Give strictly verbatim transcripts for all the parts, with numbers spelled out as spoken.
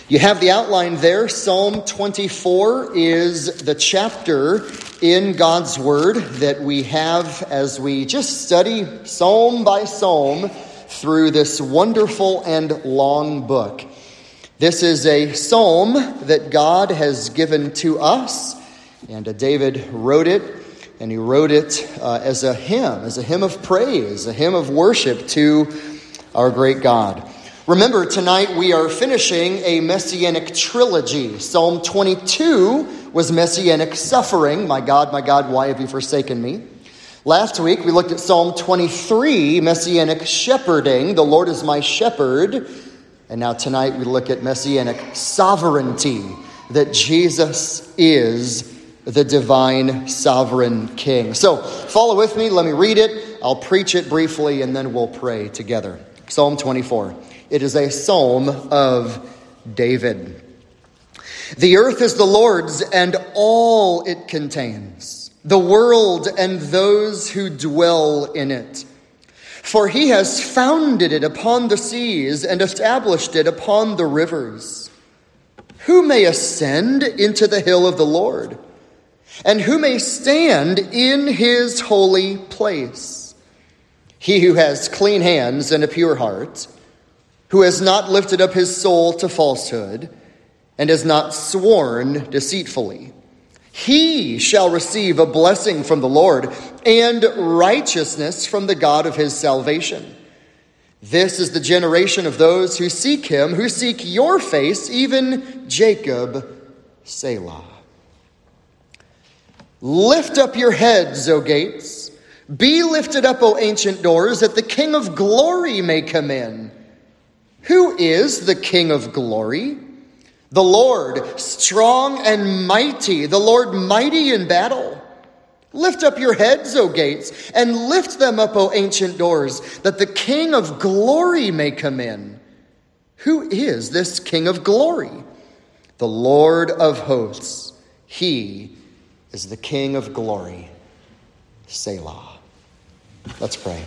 You have the outline there. Psalm twenty-four is the chapter in God's Word that we have as we just study psalm by psalm through this wonderful and long book. This is a psalm that God has given to us, and David wrote it, and he wrote it uh, as a hymn, as a hymn of praise, a hymn of worship to our great God. Remember, tonight we are finishing a messianic trilogy. Psalm twenty-two was messianic suffering. My God, my God, why have you forsaken me? Last week we looked at Psalm twenty-three, messianic shepherding. The Lord is my shepherd. And now tonight we look at messianic sovereignty, that Jesus is the divine sovereign king. So follow with me. Let me read it. I'll preach it briefly and then we'll pray together. Psalm twenty-four. It is a psalm of David. The earth is the Lord's and all it contains, the world and those who dwell in it. For he has founded it upon the seas and established it upon the rivers. Who may ascend into the hill of the Lord? And who may stand in his holy place? He who has clean hands and a pure heart, who has not lifted up his soul to falsehood, and has not sworn deceitfully. He shall receive a blessing from the Lord, and righteousness from the God of his salvation. This is the generation of those who seek him, who seek your face, even Jacob, Selah. Lift up your heads, O gates. Be lifted up, O ancient doors, that the King of glory may come in. Who is the King of glory? The Lord, strong and mighty, the Lord mighty in battle. Lift up your heads, O gates, and lift them up, O ancient doors, that the King of glory may come in. Who is this King of glory? The Lord of hosts. He is the King of glory. Selah. Let's pray.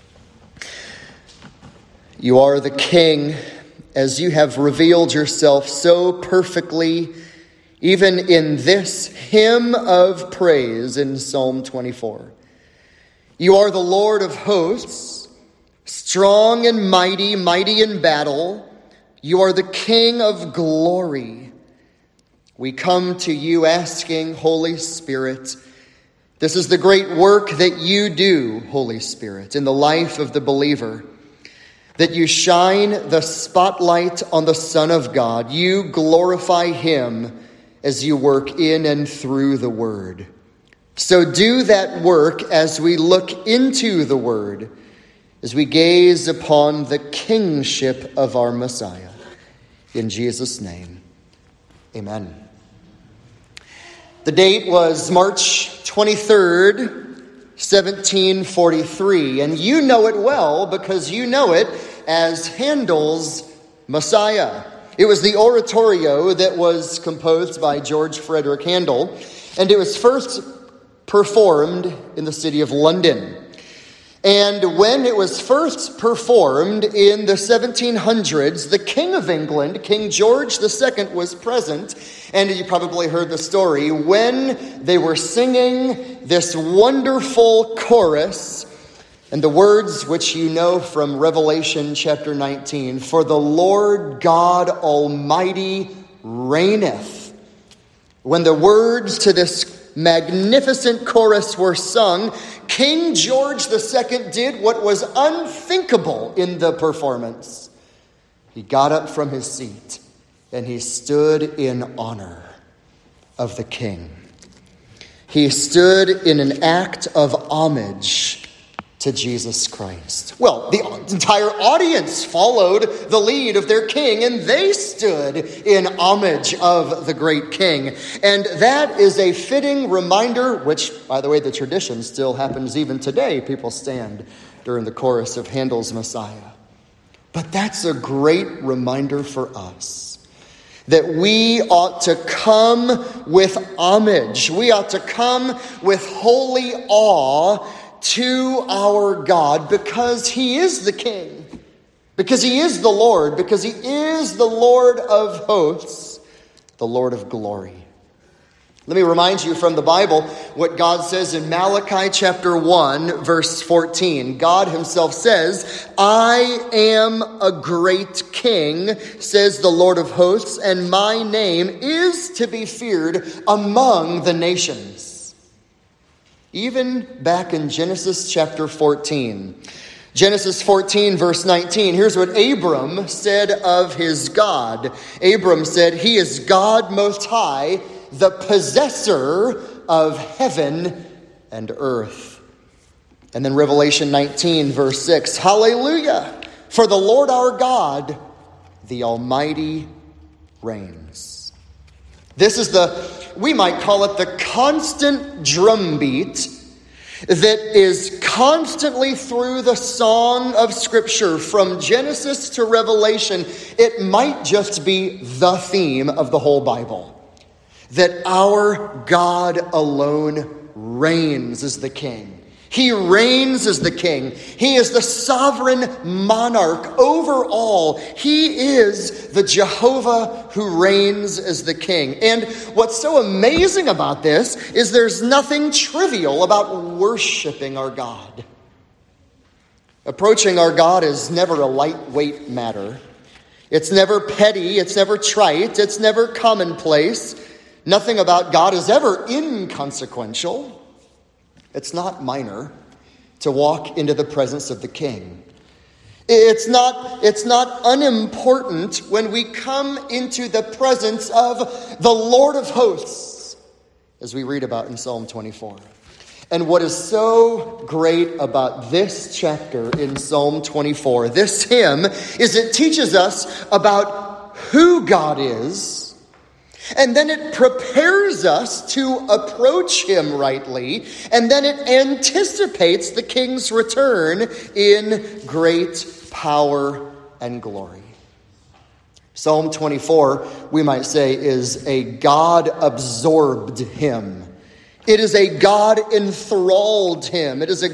You are the King, as you have revealed yourself so perfectly, even in this hymn of praise in Psalm twenty-four. You are the Lord of hosts, strong and mighty, mighty in battle. You are the King of glory. We come to you asking, Holy Spirit, this is the great work that you do, Holy Spirit, in the life of the believer, that you shine the spotlight on the Son of God. You glorify him as you work in and through the Word. So do that work as we look into the Word, as we gaze upon the kingship of our Messiah. In Jesus' name, amen. The date was March twenty-third, seventeen forty-three, and you know it well because you know it as Handel's Messiah. It was the oratorio that was composed by George Frederick Handel, and it was first performed in the city of London. And when it was first performed in the seventeen hundreds, the King of England, King George the Second, was present. And you probably heard the story when they were singing this wonderful chorus, and the words which you know from Revelation chapter nineteen, "For the Lord God Almighty reigneth." When the words to this magnificent chorus were sung, King George the Second did what was unthinkable in the performance. He got up from his seat and he stood in honor of the king. He stood in an act of homage to Jesus Christ. Well, the entire audience followed the lead of their king, and they stood in homage of the great king. And that is a fitting reminder, which, by the way, the tradition still happens even today. People stand during the chorus of Handel's Messiah. But that's a great reminder for us that we ought to come with homage. We ought to come with holy awe to our God, because he is the king. Because he is the Lord, because he is the Lord of hosts, the Lord of glory. Let me remind you from the Bible what God says in Malachi chapter one, verse fourteen. God himself says, I am a great king, says the Lord of hosts, and my name is to be feared among the nations. Even back in Genesis chapter fourteen. Genesis fourteen, verse nineteen, here's what Abram said of his God. Abram said, he is God most high, the possessor of heaven and earth. And then Revelation nineteen, verse six, hallelujah, for the Lord our God, the Almighty, reigns. This is the, we might call it the constant drumbeat that is constantly through the song of Scripture from Genesis to Revelation. It might just be the theme of the whole Bible. That our God alone reigns as the king. He reigns as the king. He is the sovereign monarch over all. He is the Jehovah who reigns as the king. And what's so amazing about this is there's nothing trivial about worshiping our God. Approaching our God is never a lightweight matter. It's never petty. It's never trite. It's never commonplace. Nothing about God is ever inconsequential. It's not minor to walk into the presence of the King. It's not, it's not unimportant when we come into the presence of the Lord of hosts, as we read about in Psalm twenty-four. And what is so great about this chapter in Psalm twenty-four, this hymn, is it teaches us about who God is. And then it prepares us to approach him rightly. And then it anticipates the king's return in great power and glory. Psalm twenty-four, we might say, is a God-absorbed hymn. It is a God-enthralled hymn. It is a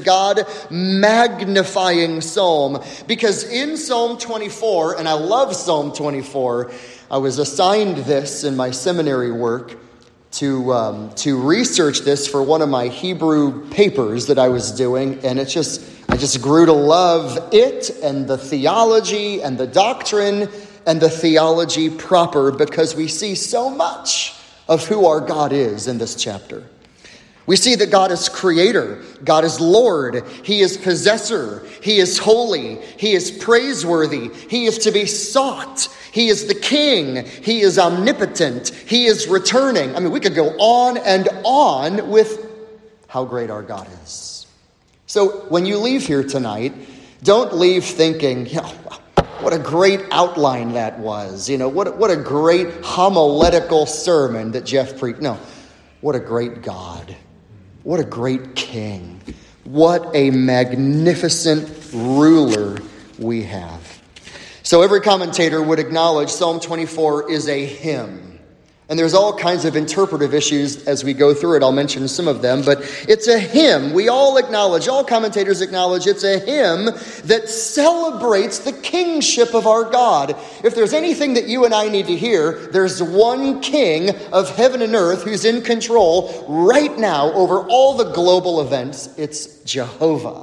God-magnifying psalm. Because in Psalm twenty-four, and I love Psalm twenty-four, I was assigned this in my seminary work to um, to research this for one of my Hebrew papers that I was doing, and it's just I just grew to love it and the theology and the doctrine and the theology proper, because we see so much of who our God is in this chapter. We see that God is creator, God is Lord, he is possessor, he is holy, he is praiseworthy, he is to be sought, he is the king, he is omnipotent, he is returning. I mean, we could go on and on with how great our God is. So when you leave here tonight, don't leave thinking, you know, what a great outline that was. You know, what, what a great homiletical sermon that Jeff preached. No, what a great God. What a great king. What a magnificent ruler we have. So every commentator would acknowledge Psalm twenty-four is a hymn. And there's all kinds of interpretive issues as we go through it. I'll mention some of them, but it's a hymn. We all acknowledge, all commentators acknowledge it's a hymn that celebrates the kingship of our God. If there's anything that you and I need to hear, there's one king of heaven and earth who's in control right now over all the global events. It's Jehovah.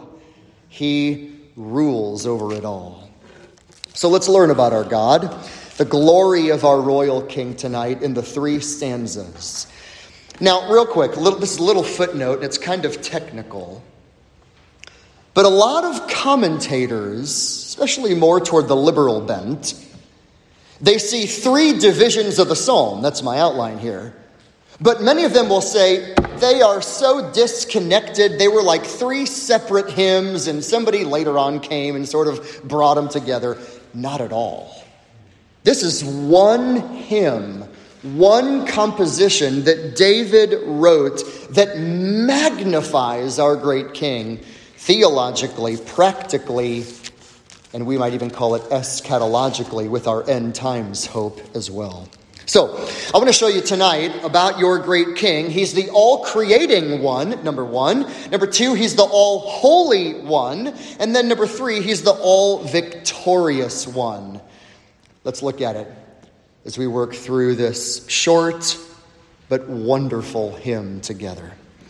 He rules over it all. So let's learn about our God, the glory of our royal king tonight in the three stanzas. Now, real quick, a little, this is a little footnote, and it's kind of technical. But a lot of commentators, especially more toward the liberal bent, they see three divisions of the psalm. That's my outline here. But many of them will say they are so disconnected. They were like three separate hymns, and somebody later on came and sort of brought them together. Not at all. This is one hymn, one composition that David wrote that magnifies our great king theologically, practically, and we might even call it eschatologically with our end times hope as well. So, I want to show you tonight about your great king. He's the all-creating one, number one. Number two, he's the all-holy one. And then number three, he's the all-victorious one. Let's look at it as we work through this short but wonderful hymn together.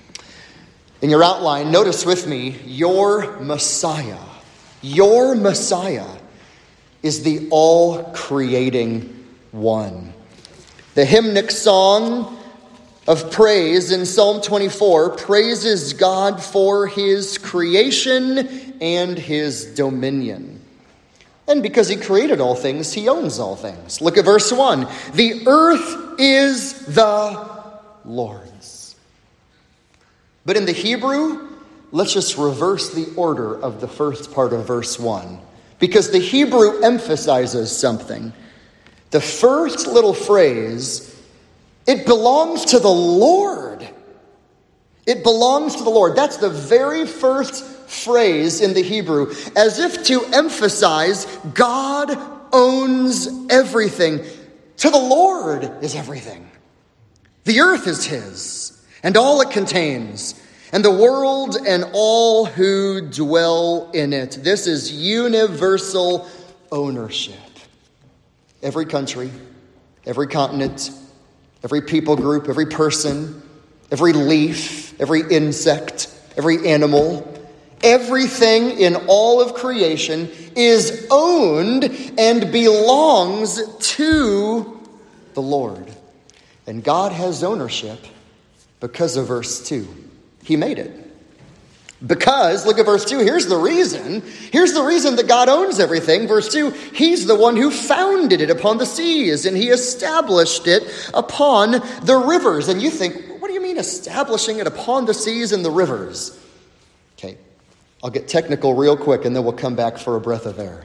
In your outline, notice with me, your Messiah, your Messiah is the all-creating one. The hymnic song of praise in Psalm twenty-four praises God for his creation and his dominion. And because he created all things, he owns all things. Look at verse one. The earth is the Lord's. But in the Hebrew, let's just reverse the order of the first part of verse one. Because the Hebrew emphasizes something. The first little phrase, it belongs to the Lord. It belongs to the Lord. That's the very first phrase in the Hebrew, as if to emphasize God owns everything. To the Lord is everything. The earth is his, and all it contains, and the world and all who dwell in it. This is universal ownership. Every country, every continent, every people group, every person, every leaf, every insect, every animal, everything in all of creation is owned and belongs to the Lord. And God has ownership because of verse two. He made it. Because, look at verse two, here's the reason. Here's the reason that God owns everything. Verse two, he's the one who founded it upon the seas, and he established it upon the rivers. And you think, what do you mean establishing it upon the seas and the rivers? Okay, I'll get technical real quick, and then we'll come back for a breath of air.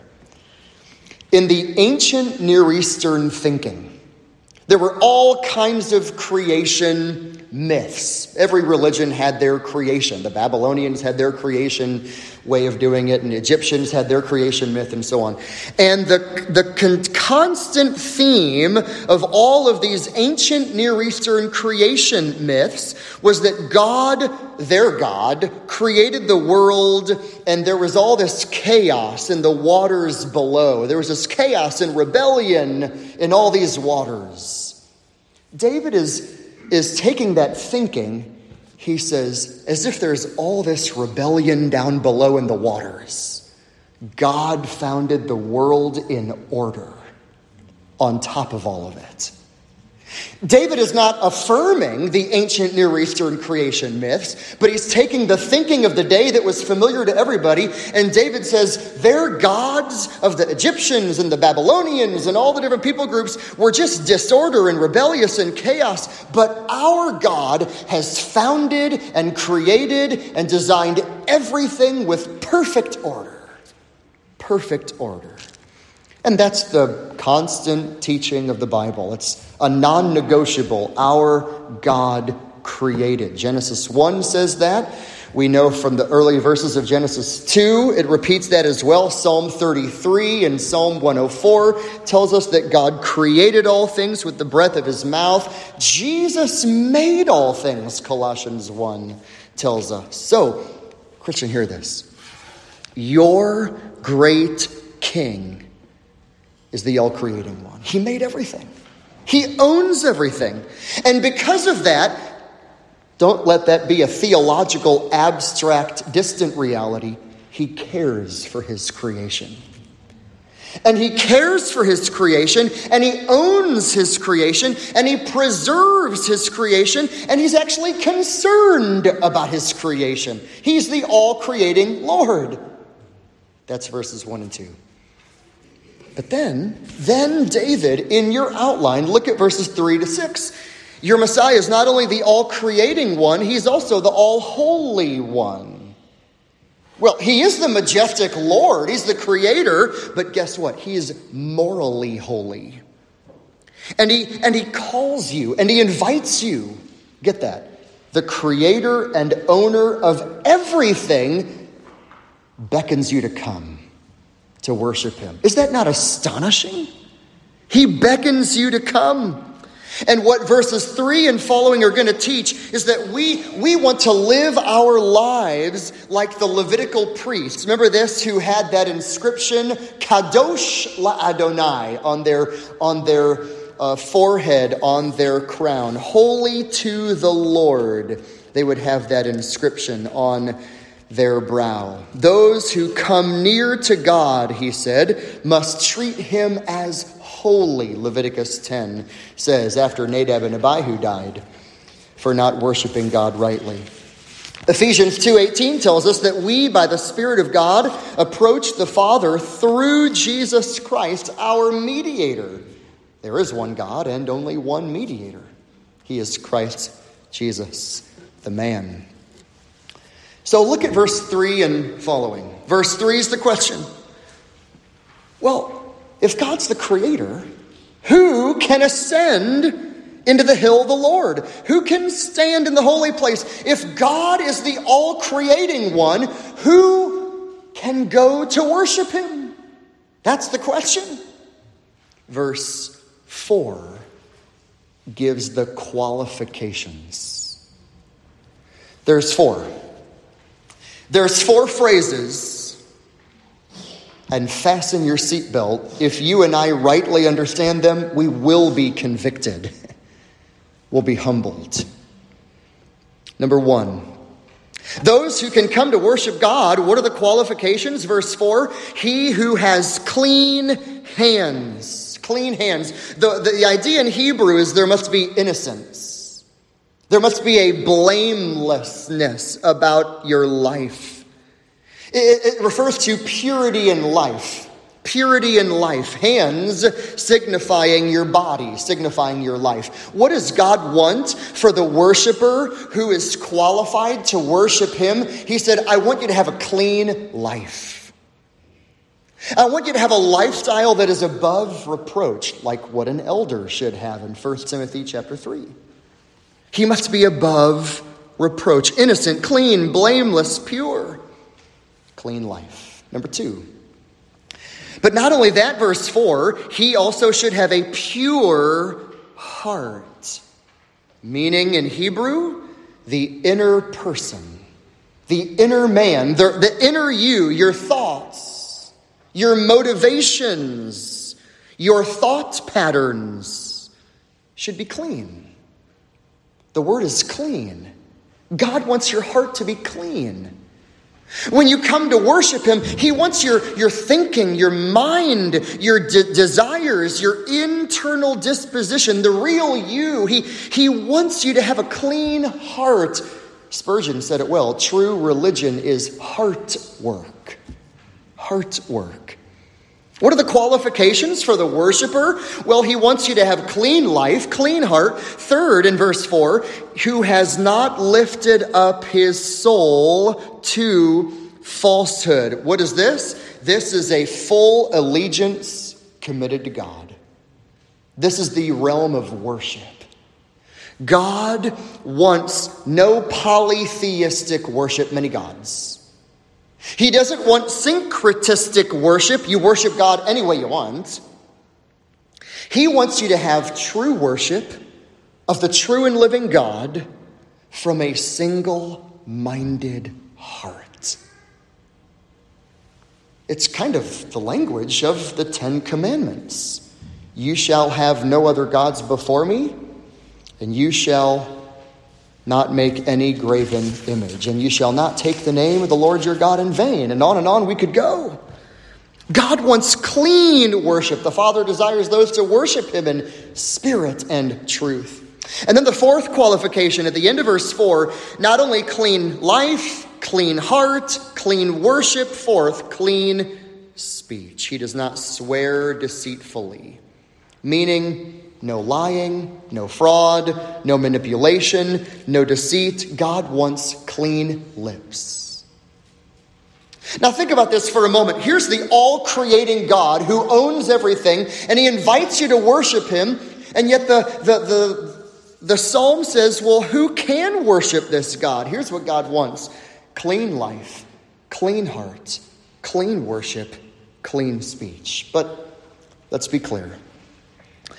In the ancient Near Eastern thinking, there were all kinds of creation myths. Every religion had their creation. The Babylonians had their creation way of doing it, and the Egyptians had their creation myth, and so on. And the, the con- constant theme of all of these ancient Near Eastern creation myths was that God, their God, created the world, and there was all this chaos in the waters below. There was this chaos and rebellion in all these waters. David is is taking that thinking, he says, as if there's all this rebellion down below in the waters, God founded the world in order on top of all of it. David is not affirming the ancient Near Eastern creation myths, but he's taking the thinking of the day that was familiar to everybody, and David says their gods of the Egyptians and the Babylonians and all the different people groups were just disorder and rebellious and chaos, but our God has founded and created and designed everything with perfect order. Perfect order. And that's the constant teaching of the Bible. It's a non-negotiable. Our God created. Genesis one says that. We know from the early verses of Genesis two, it repeats that as well. Psalm thirty-three and Psalm one oh four tells us that God created all things with the breath of his mouth. Jesus made all things, Colossians one tells us. So, Christian, hear this. Your great King is the all-creating one. He made everything. He owns everything. And because of that, don't let that be a theological, abstract, distant reality. He cares for his creation. And he cares for his creation, and he owns his creation, and he preserves his creation, and he's actually concerned about his creation. He's the all-creating Lord. That's verses one and two. But then, then David, in your outline, look at verses three to six. Your Messiah is not only the all-creating one, he's also the all-holy one. Well, he is the majestic Lord. He's the creator. But guess what? He is morally holy. And he, and he calls you and he invites you. Get that? The creator and owner of everything beckons you to come to worship him. Is that not astonishing? He beckons you to come. And what verses three and following are going to teach is that we, we want to live our lives like the Levitical priests. Remember this, who had that inscription, Kadosh LaAdonai, on their, on their uh, forehead, on their crown. Holy to the Lord. They would have that inscription on their brow. Those who come near to God, he said, must treat him as holy, Leviticus ten says, after Nadab and Abihu died for not worshiping God rightly. Ephesians two eighteen tells us that we, by the Spirit of God, approach the Father through Jesus Christ, our mediator. There is one God and only one mediator. He is Christ Jesus, the man. So look at verse three and following. Verse three is the question. Well, if God's the creator, who can ascend into the hill of the Lord? Who can stand in the holy place? If God is the all-creating one, who can go to worship him? That's the question. Verse four gives the qualifications. There's four. There's four phrases. And fasten your seatbelt. If you and I rightly understand them, we will be convicted. We'll be humbled. Number one, those who can come to worship God, what are the qualifications? Verse four, he who has clean hands. Clean hands. The, the, the idea in Hebrew is there must be innocence. There must be a blamelessness about your life. It refers to purity in life. Purity in life. Hands signifying your body, signifying your life. What does God want for the worshiper who is qualified to worship him? He said, I want you to have a clean life. I want you to have a lifestyle that is above reproach, like what an elder should have in First Timothy chapter three. He must be above reproach, innocent, clean, blameless, pure. Clean life. Number two. But not only that, verse four, he also should have a pure heart. Meaning in Hebrew, the inner person, the inner man, the, the inner you, your thoughts, your motivations, your thought patterns should be clean. The word is clean. God wants your heart to be clean. When you come to worship him, he wants your, your thinking, your mind, your de- desires, your internal disposition, the real you. He, he wants you to have a clean heart. Spurgeon said it well. True religion is heart work. Heart work. What are the qualifications for the worshiper? Well, he wants you to have clean life, clean heart. Third, in verse four, who has not lifted up his soul to falsehood. What is this? This is a full allegiance committed to God. This is the realm of worship. God wants no polytheistic worship, many gods. He doesn't want syncretistic worship. You worship God any way you want. He wants you to have true worship of the true and living God from a single-minded heart. It's kind of the language of the Ten Commandments. You shall have no other gods before me, and you shall not make any graven image, and you shall not take the name of the Lord your God in vain. And on and on we could go. God wants clean worship. The Father desires those to worship him in spirit and truth. And then the fourth qualification at the end of verse four, not only clean life, clean heart, clean worship, fourth, clean speech. He does not swear deceitfully, meaning no lying, no fraud, no manipulation, no deceit. God wants clean lips. Now think about this for a moment. Here's the all-creating God who owns everything, and he invites you to worship him, and yet the, the, the, the psalm says, well, who can worship this God? Here's what God wants. Clean life, clean heart, clean worship, clean speech. But let's be clear.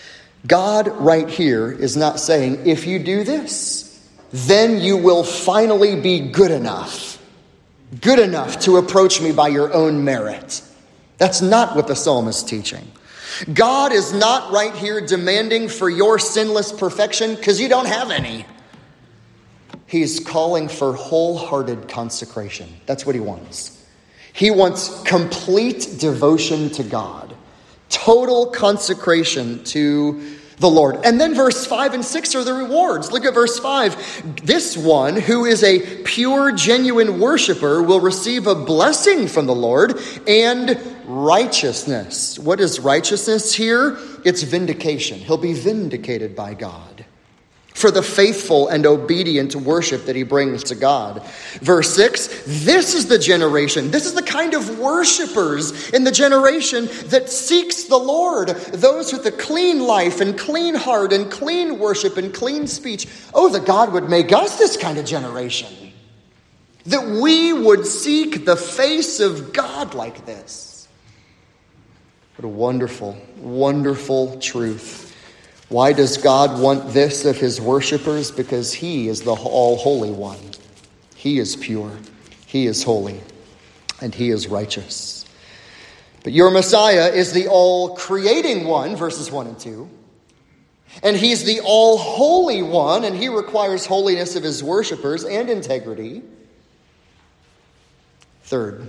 God right here is not saying, if you do this, then you will finally be good enough. Good enough to approach me by your own merit. That's not what the psalm is teaching. God is not right here demanding for your sinless perfection because you don't have any. He's calling for wholehearted consecration. That's what he wants. He wants complete devotion to God. Total consecration to the Lord. And then verse five and six are the rewards. Look at verse five. This one who is a pure, genuine worshiper will receive a blessing from the Lord and righteousness. What is righteousness here? It's vindication. He'll be vindicated by God for the faithful and obedient worship that he brings to God. Verse six, this is the generation, this is the kind of worshipers in the generation that seeks the Lord. Those with a clean life and clean heart and clean worship and clean speech. Oh, that God would make us this kind of generation. That we would seek the face of God like this. What a wonderful, wonderful truth. Why does God want this of his worshipers? Because he is the all-holy one. He is pure. He is holy. And he is righteous. But your Messiah is the all-creating one, verses one and two. And he's the all-holy one, and he requires holiness of his worshipers and integrity. Third,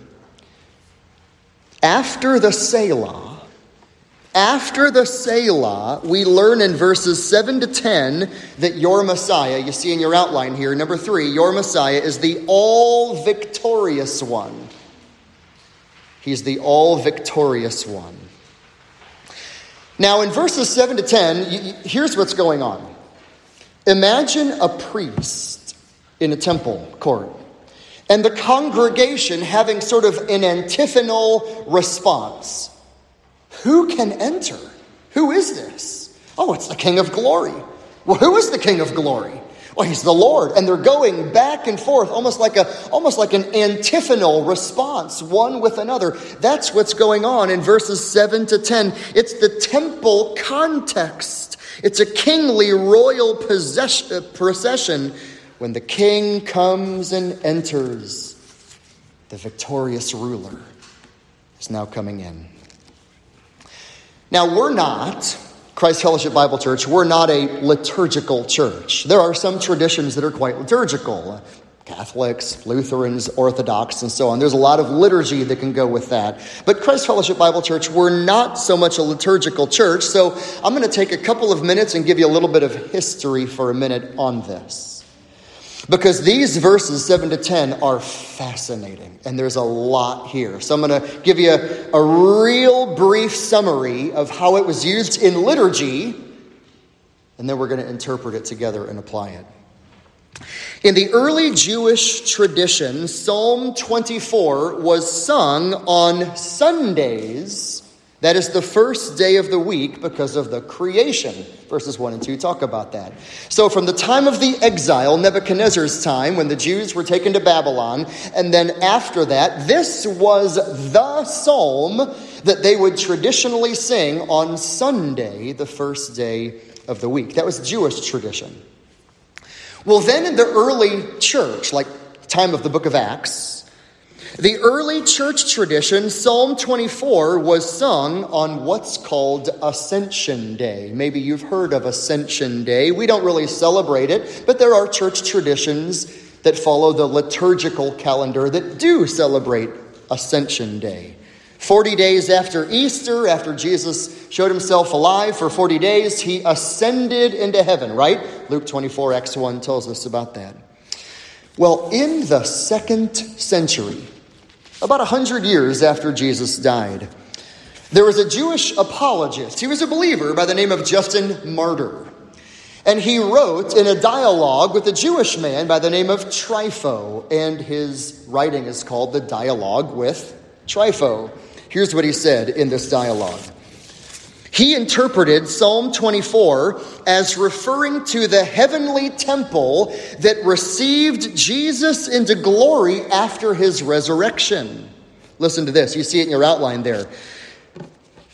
after the Selah, After the Selah, we learn in verses seven to ten that your Messiah, you see in your outline here, number three, your Messiah is the all-victorious one. He's the all-victorious one. Now, in verses seven to ten, here's what's going on. Imagine a priest in a temple court, and the congregation having sort of an antiphonal response. Who can enter? Who is this? Oh, it's the King of Glory. Well, who is the King of Glory? Well, he's the Lord. And they're going back and forth, almost like a, almost like an antiphonal response, one with another. That's what's going on in verses seven to ten. It's the temple context. It's a kingly royal possession, procession when the king comes and enters. The victorious ruler is now coming in. Now, we're not, Christ Fellowship Bible Church, we're not a liturgical church. There are some traditions that are quite liturgical. Catholics, Lutherans, Orthodox, and so on. There's a lot of liturgy that can go with that. But Christ Fellowship Bible Church, we're not so much a liturgical church. So I'm going to take a couple of minutes and give you a little bit of history for a minute on this. Because these verses seven to ten are fascinating, and there's a lot here. So I'm going to give you a, a real brief summary of how it was used in liturgy, and then we're going to interpret it together and apply it. In the early Jewish tradition, Psalm twenty-four was sung on Sundays. That is the first day of the week because of the creation. Verses one and two talk about that. So from the time of the exile, Nebuchadnezzar's time, when the Jews were taken to Babylon, and then after that, this was the psalm that they would traditionally sing on Sunday, the first day of the week. That was Jewish tradition. Well, then in the early church, like time of the book of Acts, the early church tradition, Psalm twenty-four, was sung on what's called Ascension Day. Maybe you've heard of Ascension Day. We don't really celebrate it, but there are church traditions that follow the liturgical calendar that do celebrate Ascension Day. Forty days after Easter, after Jesus showed himself alive for forty days, he ascended into heaven, right? Luke twenty-four, Acts one tells us about that. Well, in the second century, about a hundred years after Jesus died, there was a Jewish apologist. He was a believer by the name of Justin Martyr. And he wrote in a dialogue with a Jewish man by the name of Trypho. And his writing is called The Dialogue with Trypho. Here's what he said in this dialogue. He interpreted Psalm twenty-four as referring to the heavenly temple that received Jesus into glory after his resurrection. Listen to this. You see it in your outline there.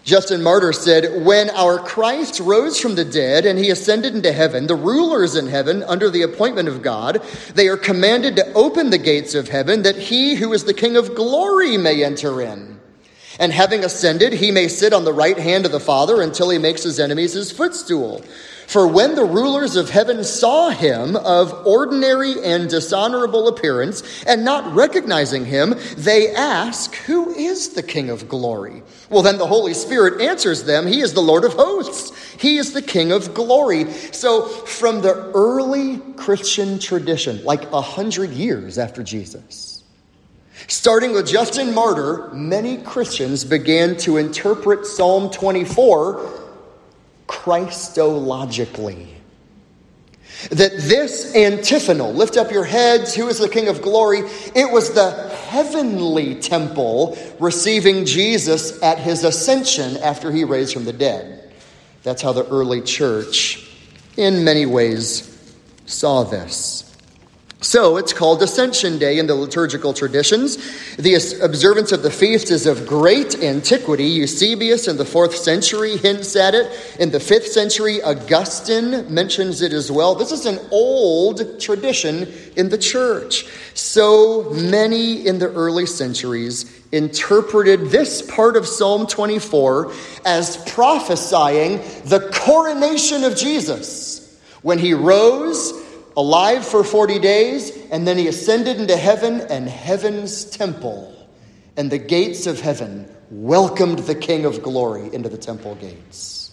Justin Martyr said, "When our Christ rose from the dead and he ascended into heaven, the rulers in heaven, under the appointment of God, they are commanded to open the gates of heaven that he who is the King of glory may enter in. And having ascended, he may sit on the right hand of the Father until he makes his enemies his footstool. For when the rulers of heaven saw him of ordinary and dishonorable appearance, and not recognizing him, they ask, 'Who is the King of glory?' Well, then the Holy Spirit answers them, 'He is the Lord of hosts. He is the King of glory.'" So from the early Christian tradition, like a hundred years after Jesus, starting with Justin Martyr, many Christians began to interpret Psalm twenty-four Christologically. That this antiphonal, "Lift up your heads, who is the King of glory," it was the heavenly temple receiving Jesus at his ascension after he raised from the dead. That's how the early church, in many ways, saw this. So it's called Ascension Day in the liturgical traditions. The observance of the feast is of great antiquity. Eusebius in the fourth century hints at it. In the fifth century, Augustine mentions it as well. This is an old tradition in the church. So many in the early centuries interpreted this part of Psalm twenty-four as prophesying the coronation of Jesus when he rose alive for forty days, and then he ascended into heaven, and heaven's temple and the gates of heaven welcomed the King of glory into the temple gates.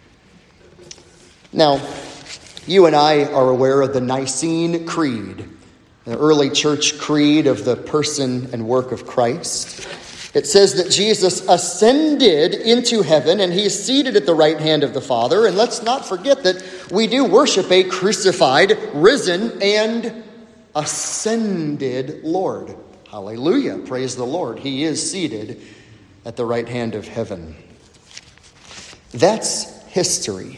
Now, you and I are aware of the Nicene Creed, the early church creed of the person and work of Christ. It says that Jesus ascended into heaven and he is seated at the right hand of the Father. And let's not forget that we do worship a crucified, risen, and ascended Lord. Hallelujah. Praise the Lord. He is seated at the right hand of heaven. That's history.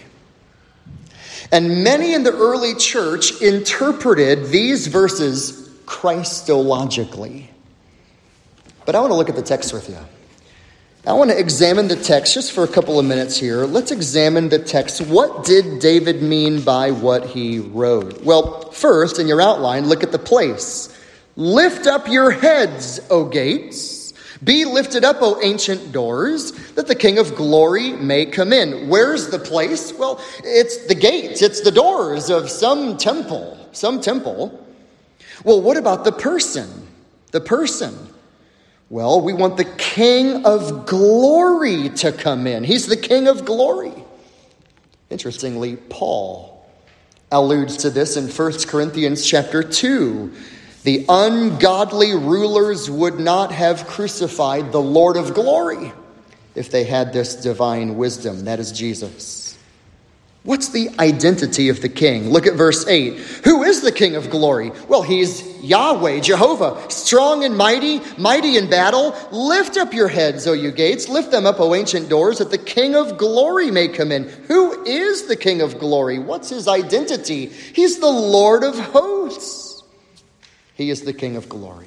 And many in the early church interpreted these verses Christologically. But I want to look at the text with you. I want to examine the text just for a couple of minutes here. Let's examine the text. What did David mean by what he wrote? Well, first, in your outline, look at the place. "Lift up your heads, O gates. Be lifted up, O ancient doors, that the King of glory may come in." Where's the place? Well, it's the gates. It's the doors of some temple. Some temple. Well, what about the person? The person. Well, we want the King of glory to come in. He's the King of glory. Interestingly, Paul alludes to this in First Corinthians chapter two. The ungodly rulers would not have crucified the Lord of glory if they had this divine wisdom. That is Jesus. What's the identity of the king? Look at verse eight. Who is the King of glory? Well, he's Yahweh, Jehovah, strong and mighty, mighty in battle. Lift up your heads, O you gates. Lift them up, O ancient doors, that the King of glory may come in. Who is the King of glory? What's his identity? He's the Lord of hosts. He is the King of glory.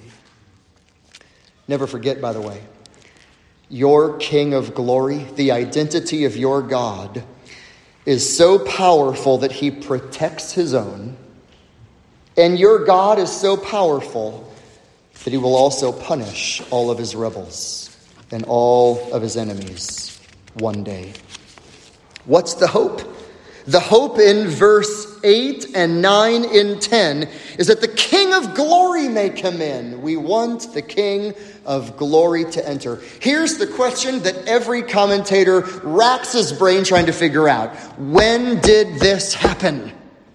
Never forget, by the way, your King of glory, the identity of your God, is so powerful that he protects his own. And your God is so powerful that he will also punish all of his rebels and all of his enemies one day. What's the hope? The hope in verse eight and nine in ten is that the King of glory may come in. We want the King of glory to enter. Here's the question that every commentator racks his brain trying to figure out. When did this happen?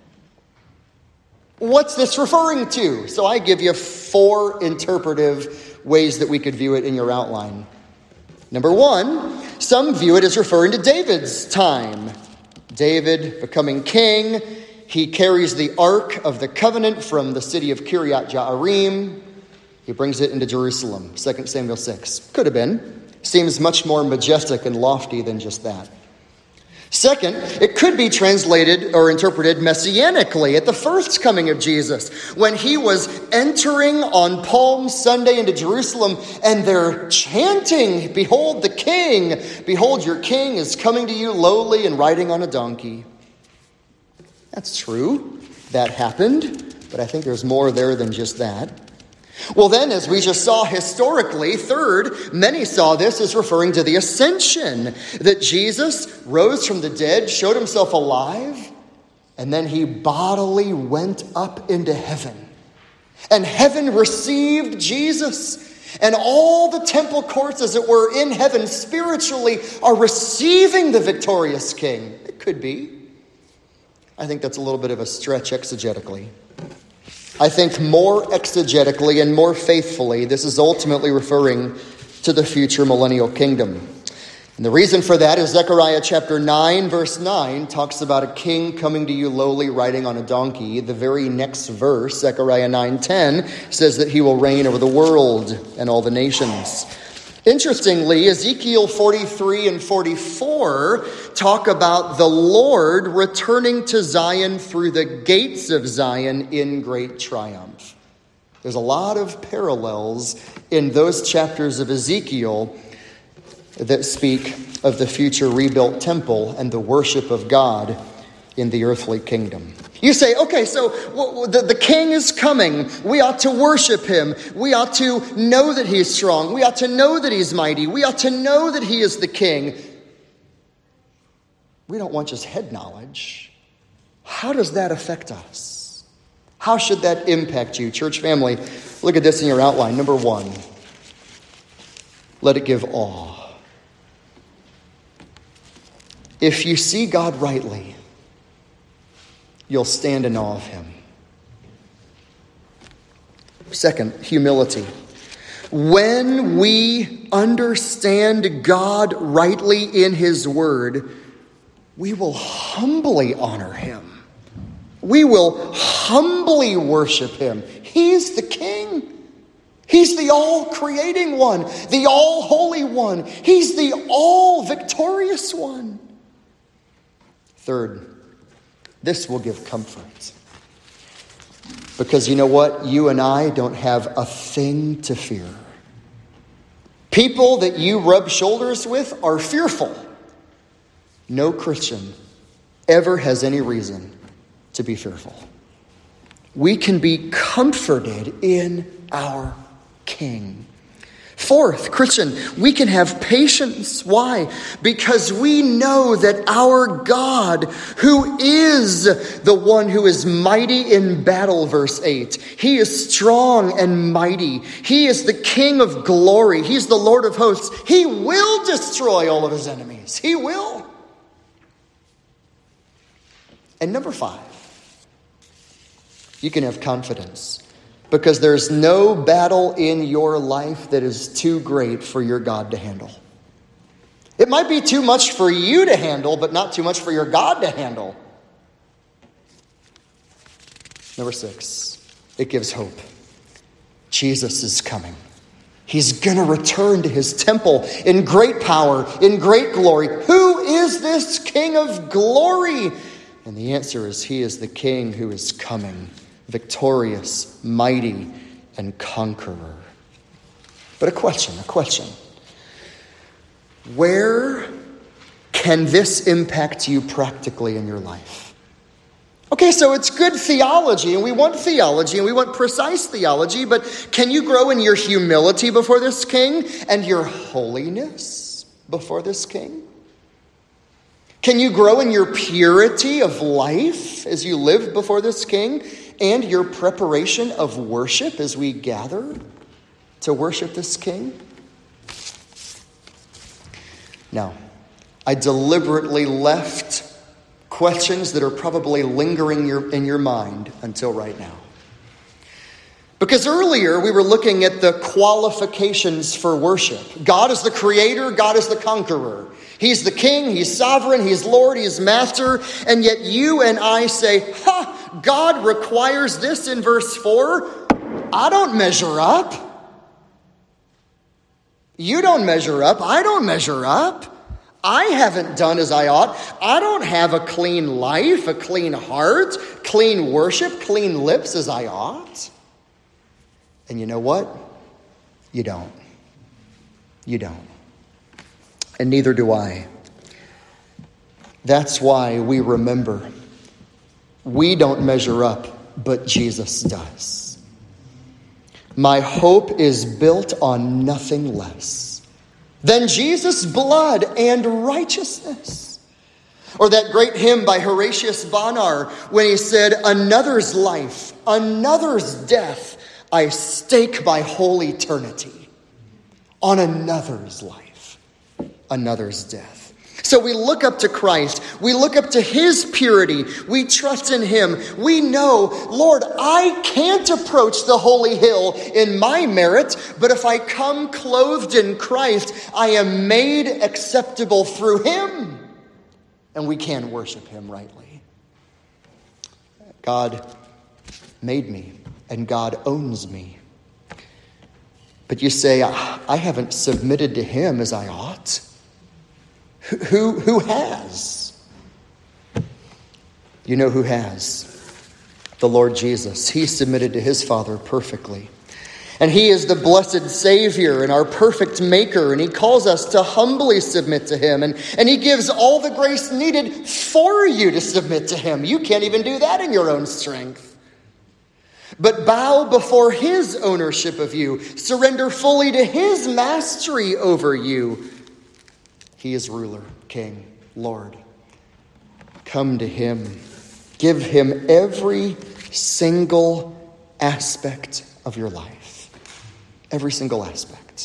What's this referring to? So I give you four interpretive ways that we could view it in your outline. Number one, some view it as referring to David's time. David becoming king, he carries the Ark of the Covenant from the city of Kiryat Jearim. He brings it into Jerusalem, Second Samuel six. Could have been. Seems much more majestic and lofty than just that. Second, it could be translated or interpreted messianically at the first coming of Jesus, when he was entering on Palm Sunday into Jerusalem, and they're chanting, "Behold the king! Behold, your king is coming to you lowly and riding on a donkey." That's true. That happened, but I think there's more there than just that. Well then, as we just saw historically, third, many saw this as referring to the ascension, that Jesus rose from the dead, showed himself alive, and then he bodily went up into heaven. And heaven received Jesus. And all the temple courts, as it were, in heaven spiritually are receiving the victorious king. It could be. I think that's a little bit of a stretch exegetically. I think more exegetically and more faithfully, this is ultimately referring to the future millennial kingdom. And the reason for that is Zechariah chapter nine, verse nine, talks about a king coming to you lowly riding on a donkey. The very next verse, Zechariah nine ten, says that he will reign over the world and all the nations. Interestingly, Ezekiel forty-three and forty-four talk about the Lord returning to Zion through the gates of Zion in great triumph. There's a lot of parallels in those chapters of Ezekiel that speak of the future rebuilt temple and the worship of God in the earthly kingdom. You say, okay, so the, the king is coming. We ought to worship him. We ought to know that he is strong. We ought to know that he's mighty. We ought to know that he is the king. We don't want just head knowledge. How does that affect us? How should that impact you? Church family, look at this in your outline. Number one, let it give awe. If you see God rightly, you'll stand in awe of him. Second, humility. When we understand God rightly in his word, we will humbly honor him. We will humbly worship him. He's the king. He's the all-creating one, the all-holy one. He's the all-victorious one. Third, this will give comfort. Because you know what? You and I don't have a thing to fear. People that you rub shoulders with are fearful. No Christian ever has any reason to be fearful. We can be comforted in our King. Fourth, Christian, we can have patience. Why? Because we know that our God, who is the one who is mighty in battle, verse eight, he is strong and mighty. He is the King of glory. He's the Lord of hosts. He will destroy all of his enemies. He will. And number five, you can have confidence. Because there's no battle in your life that is too great for your God to handle. It might be too much for you to handle, but not too much for your God to handle. Number six, it gives hope. Jesus is coming. He's going to return to his temple in great power, in great glory. Who is this King of glory? And the answer is, he is the King who is coming. Victorious, mighty, and conqueror. But a question, a question. Where can this impact you practically in your life? Okay, so it's good theology, and we want theology, and we want precise theology, but can you grow in your humility before this King and your holiness before this King? Can you grow in your purity of life as you live before this King? And your preparation of worship as we gather to worship this King? Now, I deliberately left questions that are probably lingering your, in your mind until right now. Because earlier we were looking at the qualifications for worship. God is the creator, God is the conqueror. He's the king, he's sovereign, he's Lord, he's master. And yet you and I say, ha! God requires this in verse four. I don't measure up. You don't measure up. I don't measure up. I haven't done as I ought. I don't have a clean life, a clean heart, clean worship, clean lips as I ought. And you know what? You don't. You don't. And neither do I. That's why we remember we don't measure up, but Jesus does. My hope is built on nothing less than Jesus' blood and righteousness. Or that great hymn by Horatius Bonar when he said, another's life, another's death, I stake my whole eternity on another's life, another's death. So we look up to Christ. We look up to his purity. We trust in him. We know, Lord, I can't approach the holy hill in my merit, but if I come clothed in Christ, I am made acceptable through him. And we can worship him rightly. God made me, and God owns me. But you say, I haven't submitted to him as I ought. Who, who has? You know who has? The Lord Jesus. He submitted to his Father perfectly. And he is the blessed Savior and our perfect Maker. And he calls us to humbly submit to him. And, and he gives all the grace needed for you to submit to him. You can't even do that in your own strength. But bow before his ownership of you. Surrender fully to his mastery over you. He is ruler, king, Lord. Come to him. Give him every single aspect of your life. Every single aspect.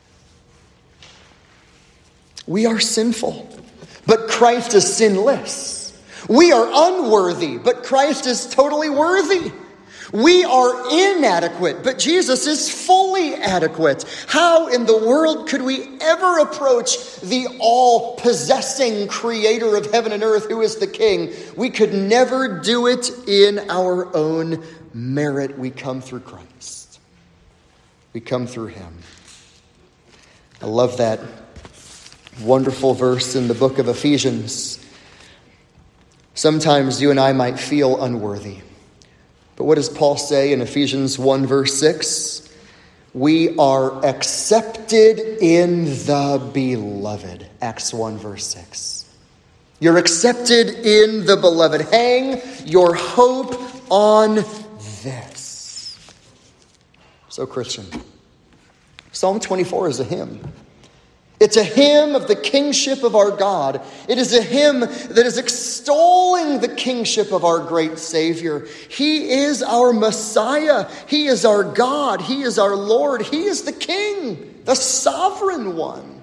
We are sinful, but Christ is sinless. We are unworthy, but Christ is totally worthy. We are inadequate, but Jesus is fully adequate. How in the world could we ever approach the all-possessing creator of heaven and earth, who is the King? We could never do it in our own merit. We come through Christ. We come through him. I love that wonderful verse in the book of Ephesians. Sometimes you and I might feel unworthy. But what does Paul say in Ephesians one verse six? We are accepted in the beloved. Acts one verse six. You're accepted in the beloved. Hang your hope on this. So Christian, Psalm twenty-four is a hymn. It's a hymn of the kingship of our God. It is a hymn that is extolling the kingship of our great Savior. He is our Messiah. He is our God. He is our Lord. He is the King, the sovereign one.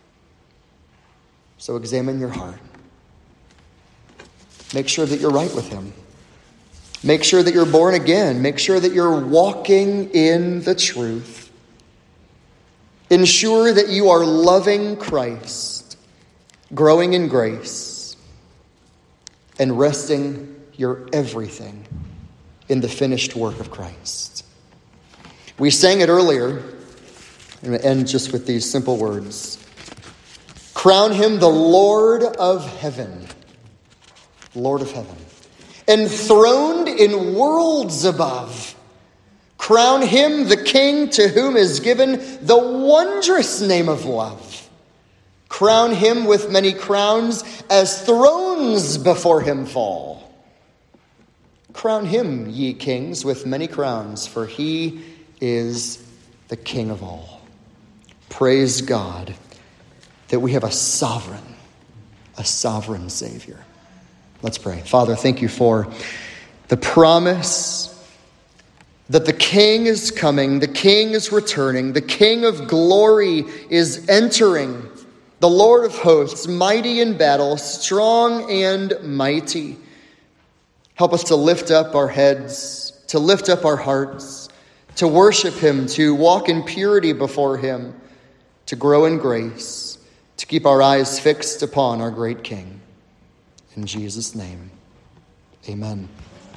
So examine your heart. Make sure that you're right with him. Make sure that you're born again. Make sure that you're walking in the truth. Ensure that you are loving Christ, growing in grace, and resting your everything in the finished work of Christ. We sang it earlier. I'm going to end just with these simple words. Crown him the Lord of heaven, Lord of heaven, enthroned in worlds above. Crown him the King to whom is given the wondrous name of love. Crown him with many crowns as thrones before him fall. Crown him, ye kings, with many crowns, for he is the King of all. Praise God that we have a sovereign, a sovereign Savior. Let's pray. Father, thank you for the promise that the King is coming, the King is returning, the King of glory is entering, the Lord of hosts, mighty in battle, strong and mighty. Help us to lift up our heads, to lift up our hearts, to worship him, to walk in purity before him, to grow in grace, to keep our eyes fixed upon our great King. In Jesus' name, amen.